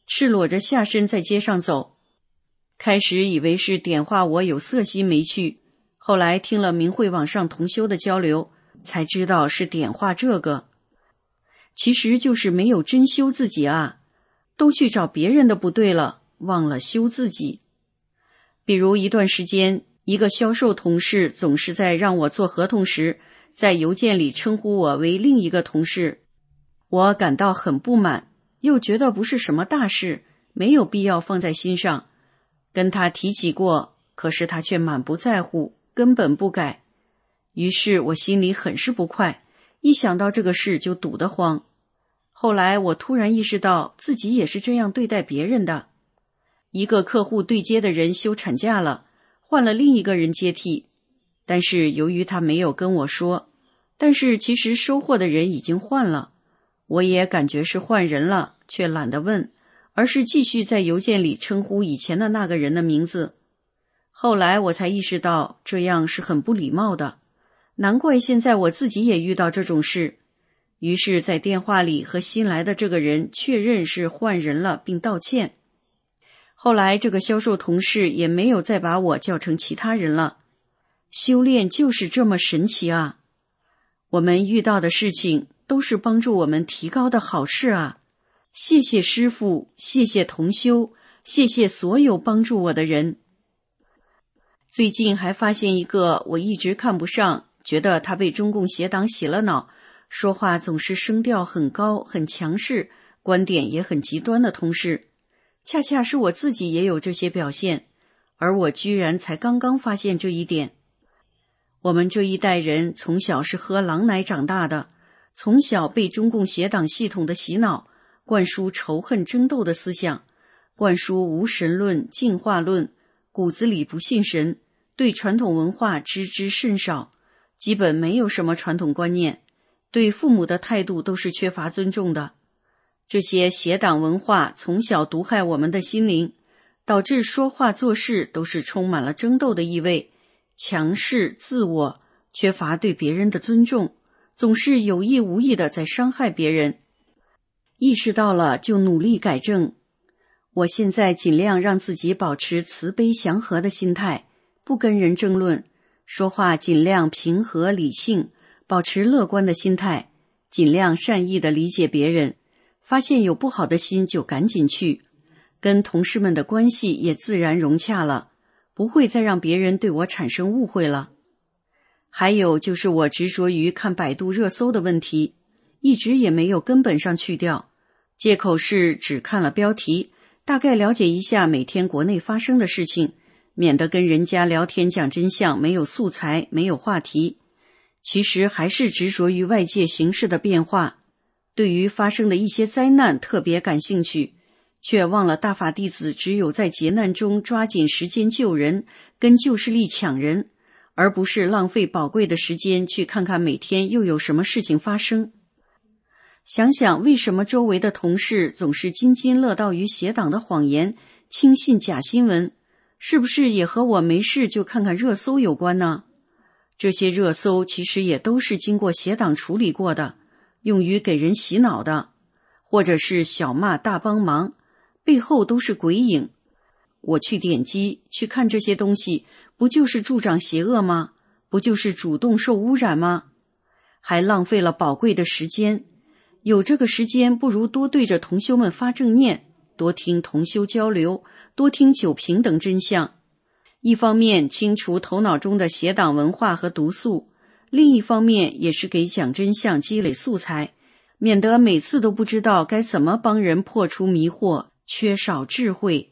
赤裸着下身在街上走。开始以为是点化我有色心没趣，后来听了明慧网上同修的交流，才知道是点化这个。其实就是没有真修自己啊，都去找别人的不对了，忘了修自己。比如一段时间，一个销售同事总是在让我做合同时，在邮件里称呼我为另一个同事，我感到很不满，又觉得不是什么大事，没有必要放在心上。跟他提起过，可是他却满不在乎，根本不改。于是我心里很是不快，一想到这个事就堵得慌。后来我突然意识到自己也是这样对待别人的。一个客户对接的人休产假了，换了另一个人接替，但是由于他没有跟我说，但是其实收货的人已经换了，我也感觉是换人了，却懒得问，而是继续在邮件里称呼以前的那个人的名字。后来我才意识到这样是很不礼貌的，难怪现在我自己也遇到这种事。于是在电话里和新来的这个人确认是换人了，并道歉。后来这个销售同事也没有再把我叫成其他人了。修炼就是这么神奇啊！我们遇到的事情都是帮助我们提高的好事啊！谢谢师父，谢谢同修，谢谢所有帮助我的人。最近还发现一个我一直看不上，觉得他被中共邪党洗了脑，说话总是声调很高很强势，观点也很极端的同事。恰恰是我自己也有这些表现，而我居然才刚刚发现这一点。我们这一代人从小是喝狼奶长大的，从小被中共邪党系统的洗脑，灌输仇恨争斗的思想，灌输无神论进化论，骨子里不信神，对传统文化知之甚少，基本没有什么传统观念，对父母的态度都是缺乏尊重的。这些邪党文化从小毒害我们的心灵，导致说话做事都是充满了争斗的意味，强势自我，缺乏对别人的尊重，总是有意无意的在伤害别人。意识到了就努力改正。我现在尽量让自己保持慈悲祥和的心态，不跟人争论，说话尽量平和理性，保持乐观的心态，尽量善意的理解别人，发现有不好的心就赶紧去，跟同事们的关系也自然融洽了，不会再让别人对我产生误会了。还有就是我执着于看百度热搜的问题，一直也没有根本上去掉，借口是只看了标题，大概了解一下每天国内发生的事情，免得跟人家聊天讲真相，没有素材，没有话题。其实还是执着于外界形势的变化，对于发生的一些灾难特别感兴趣，却忘了大法弟子只有在劫难中抓紧时间救人，跟旧势力抢人，而不是浪费宝贵的时间去看看每天又有什么事情发生。想想为什么周围的同事总是津津乐道于邪党的谎言，轻信假新闻，是不是也和我没事就看看热搜有关呢？这些热搜其实也都是经过邪党处理过的，用于给人洗脑的，或者是小骂大帮忙，背后都是鬼影。我去点击去看这些东西，不就是助长邪恶吗？不就是主动受污染吗？还浪费了宝贵的时间。有这个时间，不如多对着同修们发正念，多听同修交流，多听九评等真相。一方面清除头脑中的邪党文化和毒素，另一方面也是给讲真相积累素材，免得每次都不知道该怎么帮人破除迷惑，缺少智慧。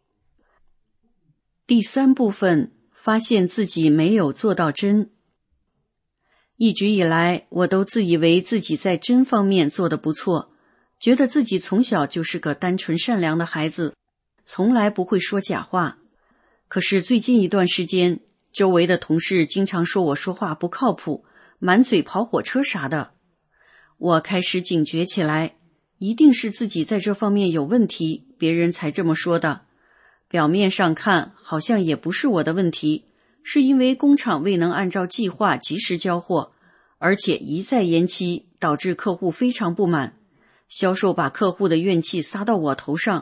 第三部分，发现自己没有做到真。一直以来，我都自以为自己在真方面做得不错，觉得自己从小就是个单纯善良的孩子，从来不会说假话。可是最近一段时间，周围的同事经常说我说话不靠谱，满嘴跑火车啥的。我开始警觉起来，一定是自己在这方面有问题，别人才这么说的。表面上看，好像也不是我的问题，是因为工厂未能按照计划及时交货，而且一再延期，导致客户非常不满。销售把客户的怨气撒到我头上，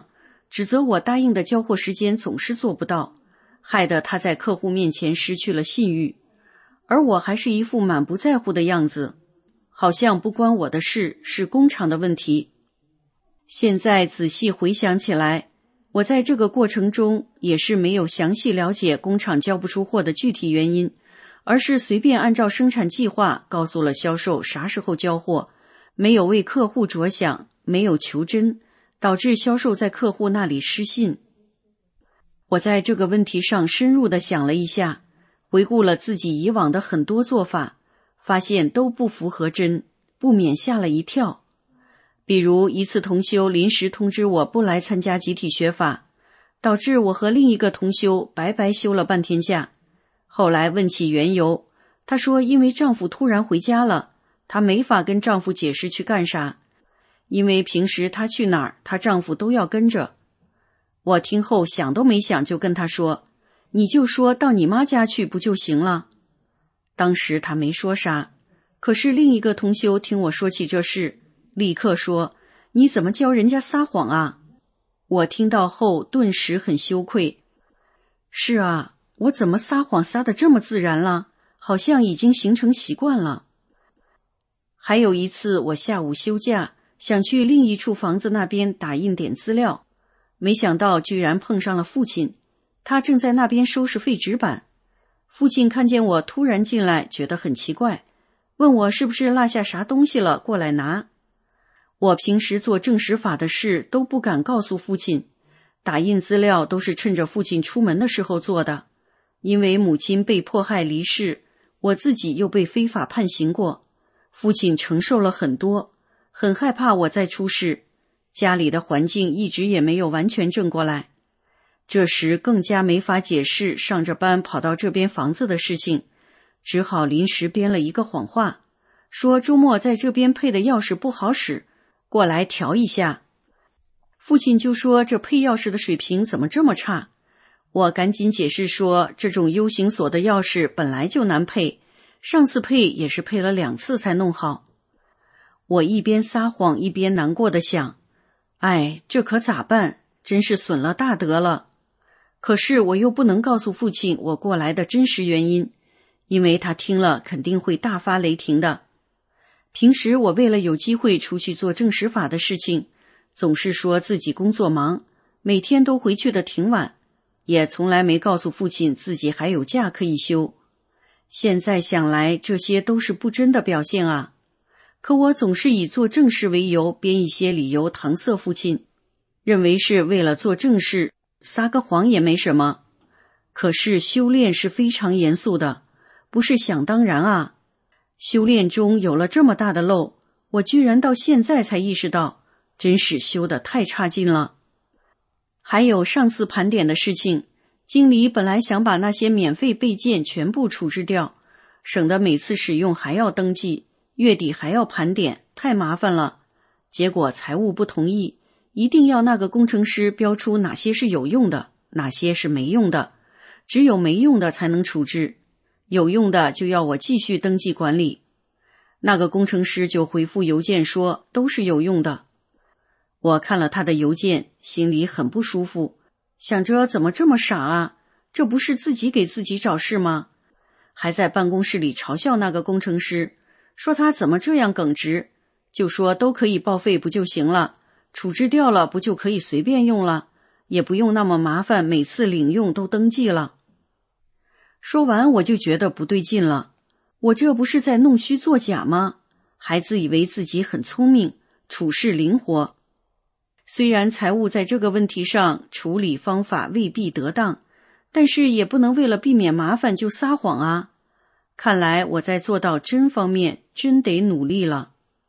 指责我答应的交货时间总是做不到，害得他在客户面前失去了信誉，而我还是一副满不在乎的样子，好像不关我的事，是工厂的问题。现在仔细回想起来，我在这个过程中也是没有详细了解工厂交不出货的具体原因，而是随便按照生产计划告诉了销售啥时候交货，没有为客户着想，没有求真，导致销售在客户那里失信。我在这个问题上深入地想了一下，回顾了自己以往的很多做法，发现都不符合真，不免吓了一跳。比如一次同修临时通知我不来参加集体学法，导致我和另一个同修白白休了半天假。后来问起缘由，她说因为丈夫突然回家了，她没法跟丈夫解释去干啥，因为平时她去哪儿，她丈夫都要跟着。我听后想都没想就跟她说，你就说到你妈家去不就行了。当时她没说啥，可是另一个同修听我说起这事，立刻说，你怎么教人家撒谎啊？我听到后顿时很羞愧。是啊，我怎么撒谎撒得这么自然了，好像已经形成习惯了。还有一次我下午休假，想去另一处房子那边打印点资料，没想到居然碰上了父亲，他正在那边收拾废纸板。父亲看见我突然进来，觉得很奇怪，问我是不是落下啥东西了，过来拿。我平时做证实法的事都不敢告诉父亲，打印资料都是趁着父亲出门的时候做的，因为母亲被迫害离世，我自己又被非法判刑过，父亲承受了很多，很害怕我再出事，家里的环境一直也没有完全正过来。这时更加没法解释上着班跑到这边房子的事情，只好临时编了一个谎话，说周末在这边配的钥匙不好使，过来调一下。父亲就说这配钥匙的水平怎么这么差？我赶紧解释说，这种 U 型锁的钥匙本来就难配，上次配也是配了两次才弄好。我一边撒谎一边难过的想，哎，这可咋办？真是损了大德了。可是我又不能告诉父亲我过来的真实原因，因为他听了肯定会大发雷霆的。平时我为了有机会出去做证实法的事情，总是说自己工作忙，每天都回去的挺晚，也从来没告诉父亲自己还有假可以休。现在想来，这些都是不真的表现啊。可我总是以做正事为由，编一些理由搪塞父亲，认为是为了做正事，撒个谎也没什么。可是修炼是非常严肃的，不是想当然啊。修炼中有了这么大的漏，我居然到现在才意识到，真是修得太差劲了。还有上次盘点的事情，经理本来想把那些免费备件全部处置掉，省得每次使用还要登记，月底还要盘点，太麻烦了。结果财务不同意，一定要那个工程师标出哪些是有用的，哪些是没用的，只有没用的才能处置，有用的就要我继续登记管理。那个工程师就回复邮件说都是有用的。我看了他的邮件，心里很不舒服，想着怎么这么傻啊，这不是自己给自己找事吗？还在办公室里嘲笑那个工程师，说他怎么这样耿直，就说都可以报废不就行了，处置掉了不就可以随便用了，也不用那么麻烦，每次领用都登记了。说完我就觉得不对劲了，我这不是在弄虚作假吗？还自以为自己很聪明，处事灵活。虽然财务在这个问题上处理方法未必得当，但是也不能为了避免麻烦就撒谎啊。看来我在做到真方面真得努力了。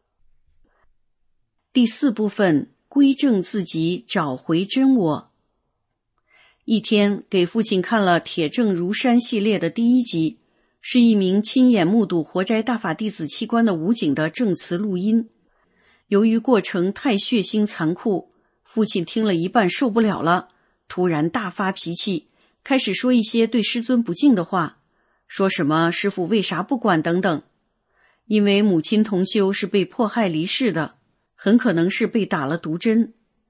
第四部分，归正自己，找回真我。一天给父亲看了《铁证如山》系列的第一集，是一名亲眼目睹活摘大法弟子器官的武警的证词录音。由于过程太血腥残酷，父亲听了一半受不了了，突然大发脾气，开始说一些对师尊不敬的话，说什么师父为啥不管等等。因为母亲同修是被迫害离世的，很可能是被打了毒针。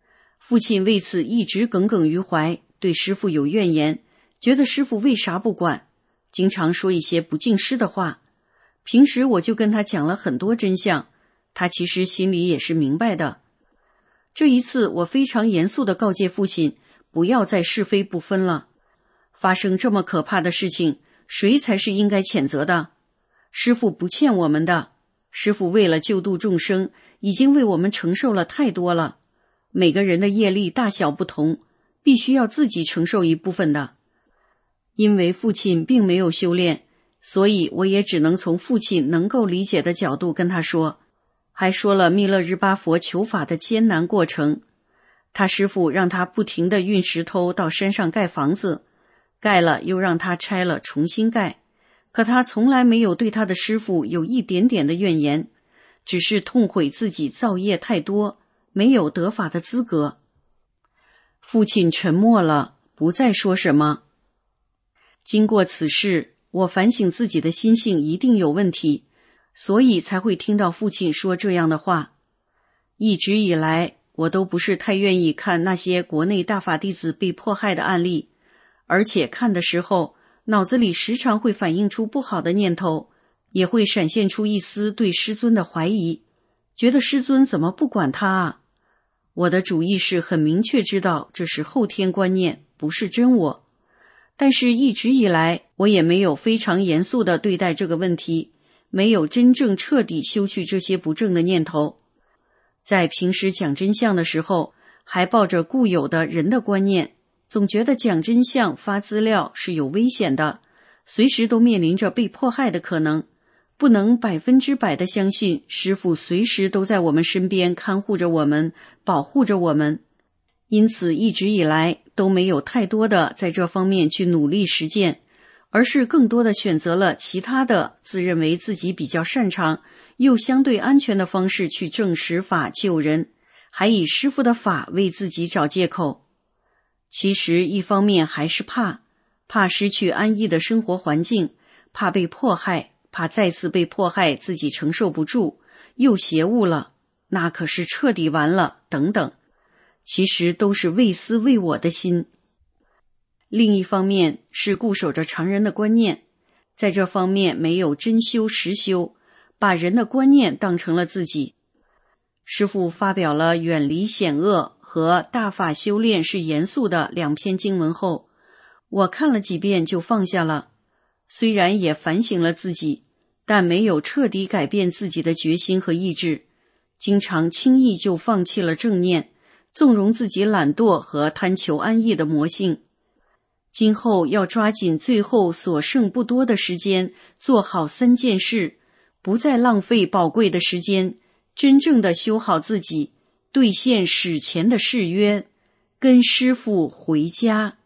父亲为此一直耿耿于怀，对师父有怨言，觉得师父为啥不管，经常说一些不敬师的话。平时我就跟他讲了很多真相，他其实心里也是明白的。这一次我非常严肃地告诫父亲，不要再是非不分了。发生这么可怕的事情，谁才是应该谴责的？师父不欠我们的，师父为了救度众生，已经为我们承受了太多了。每个人的业力大小不同，必须要自己承受一部分的。因为父亲并没有修炼，所以我也只能从父亲能够理解的角度跟他说，还说了密勒日巴佛求法的艰难过程。他师父让他不停地运石头到山上盖房子，盖了又让他拆了重新盖，可他从来没有对他的师父有一点点的怨言，只是痛悔自己造业太多，没有得法的资格。父亲沉默了，不再说什么。经过此事，我反省自己的心性一定有问题，所以才会听到父亲说这样的话。一直以来，我都不是太愿意看那些国内大法弟子被迫害的案例，而且看的时候，脑子里时常会反映出不好的念头，也会闪现出一丝对师尊的怀疑，觉得师尊怎么不管他啊？我的主意是很明确知道这是后天观念，不是真我。但是一直以来，我也没有非常严肃地对待这个问题，没有真正彻底修去这些不正的念头。在平时讲真相的时候，还抱着固有的人的观念，总觉得讲真相发资料是有危险的，随时都面临着被迫害的可能，不能百分之百的相信师父随时都在我们身边看护着我们，保护着我们。因此一直以来都没有太多的在这方面去努力实践，而是更多的选择了其他的自认为自己比较擅长又相对安全的方式去证实法救人，还以师父的法为自己找借口。其实一方面还是怕怕失去安逸的生活环境，怕被迫害，怕再次被迫害自己承受不住，又邪悟了，那可是彻底完了，等等，其实都是为私为我的心。另一方面是固守着常人的观念，在这方面没有真修实修，把人的观念当成了自己。师父发表了远离险恶和大法修炼是严肃的两篇经文后，我看了几遍就放下了，虽然也反省了自己，但没有彻底改变自己的决心和意志，经常轻易就放弃了正念，纵容自己懒惰和贪求安逸的魔性。今后要抓紧最后所剩不多的时间，做好三件事，不再浪费宝贵的时间，真正的修好自己，兑现史前的誓约，跟师父回家。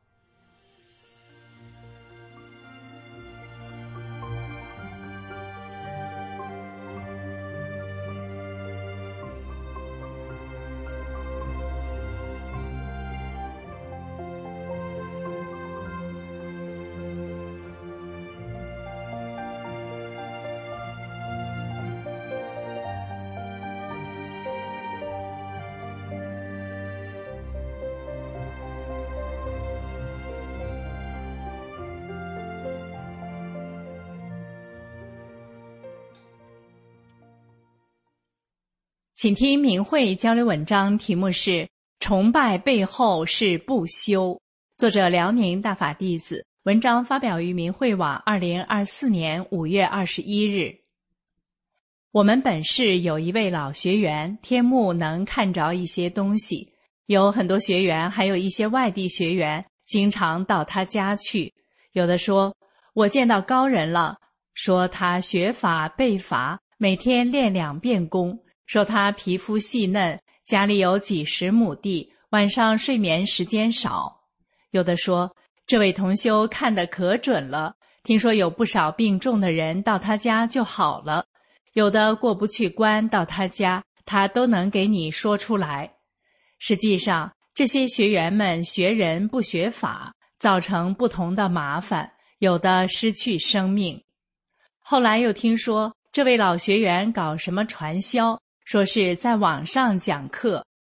请听明慧交流文章，题目是崇拜背后是不修，作者辽宁大法弟子，文章发表于明慧网二零二四年五月二十一日。我们本市有一位老学员，天目能看着一些东西，有很多学员还有一些外地学员经常到他家去，有的说我见到高人了，说他学法背法，每天练两遍功，说他皮肤细嫩，家里有几十亩地，晚上睡眠时间少。有的说这位同修看得可准了，听说有不少病重的人到他家就好了，有的过不去关到他家，他都能给你说出来。实际上这些学员们学人不学法，造成不同的麻烦，有的失去生命。后来又听说这位老学员搞什么传销，说是在网上讲课，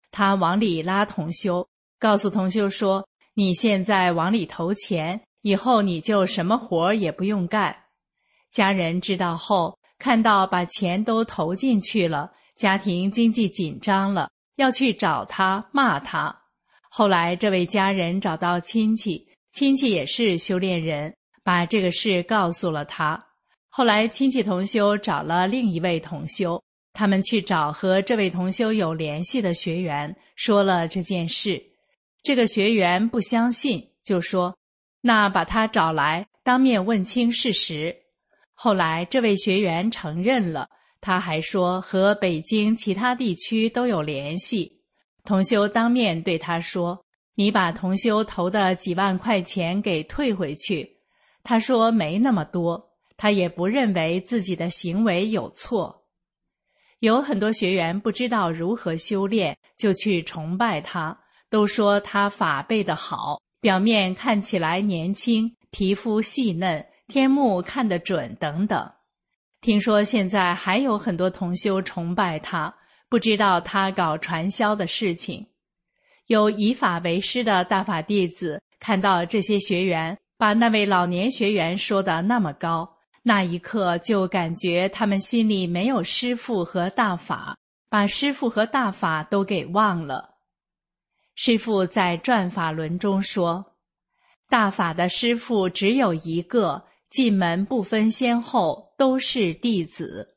他往里拉同修，告诉同修说，你现在往里投钱，以后你就什么活也不用干。家人知道后，看到把钱都投进去了，家庭经济紧张了，要去找他骂他。后来这位家人找到亲戚，亲戚也是修炼人，把这个事告诉了他。后来亲戚同修找了另一位同修，他们去找和这位同修有联系的学员，说了这件事。这个学员不相信，就说那把他找来，当面问清事实。后来这位学员承认了，他还说和北京其他地区都有联系。同修当面对他说，你把同修投的几万块钱给退回去。他说没那么多，他也不认为自己的行为有错。有很多学员不知道如何修炼，就去崇拜他，都说他法背得好，表面看起来年轻，皮肤细嫩，天目看得准等等。听说现在还有很多同修崇拜他，不知道他搞传销的事情。有以法为师的大法弟子看到这些学员把那位老年学员说得那么高，那一刻就感觉他们心里没有师父和大法，把师父和大法都给忘了。师父在转法轮中说，大法的师父只有一个，进门不分先后，都是弟子。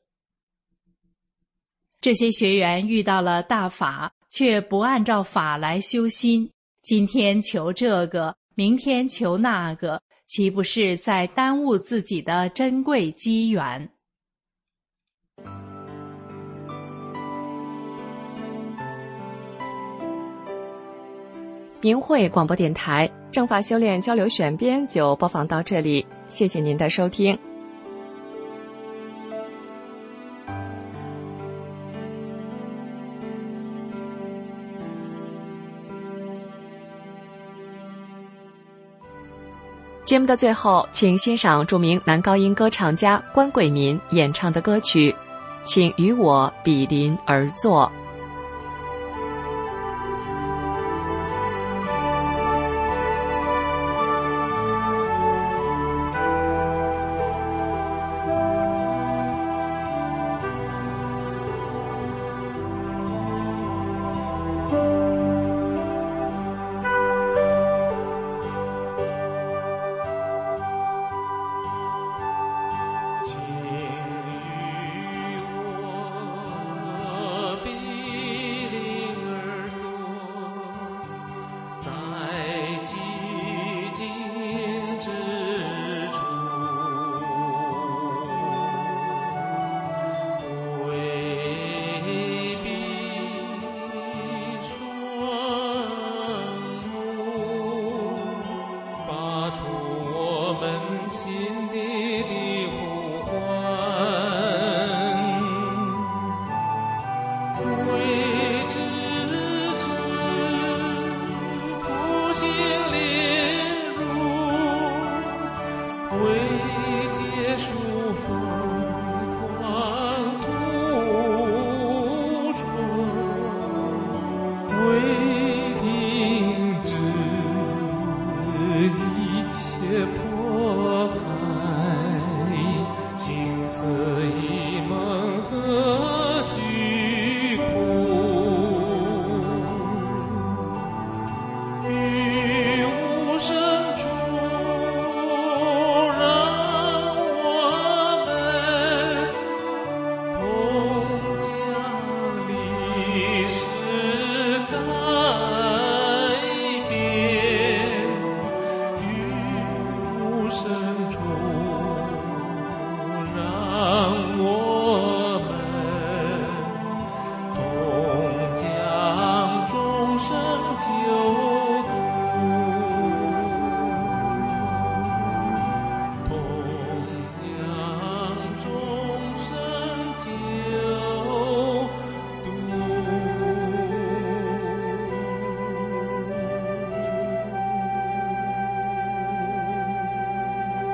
这些学员遇到了大法，却不按照法来修心，今天求这个，明天求那个，岂不是在耽误自己的珍贵机缘？ 明慧广播电台正法修炼交流选编就播放到这里，谢谢您的收听。节目的最后，请欣赏著名男高音歌唱家关贵民演唱的歌曲《请与我比邻而坐》。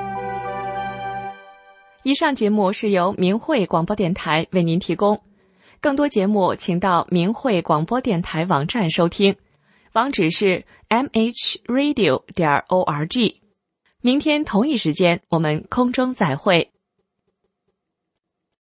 以上节目是由明慧广播电台为您提供。 更多节目请到明慧广播电台网站收听，网址是 m h radio 点 org。明天同一时间我们空中再会。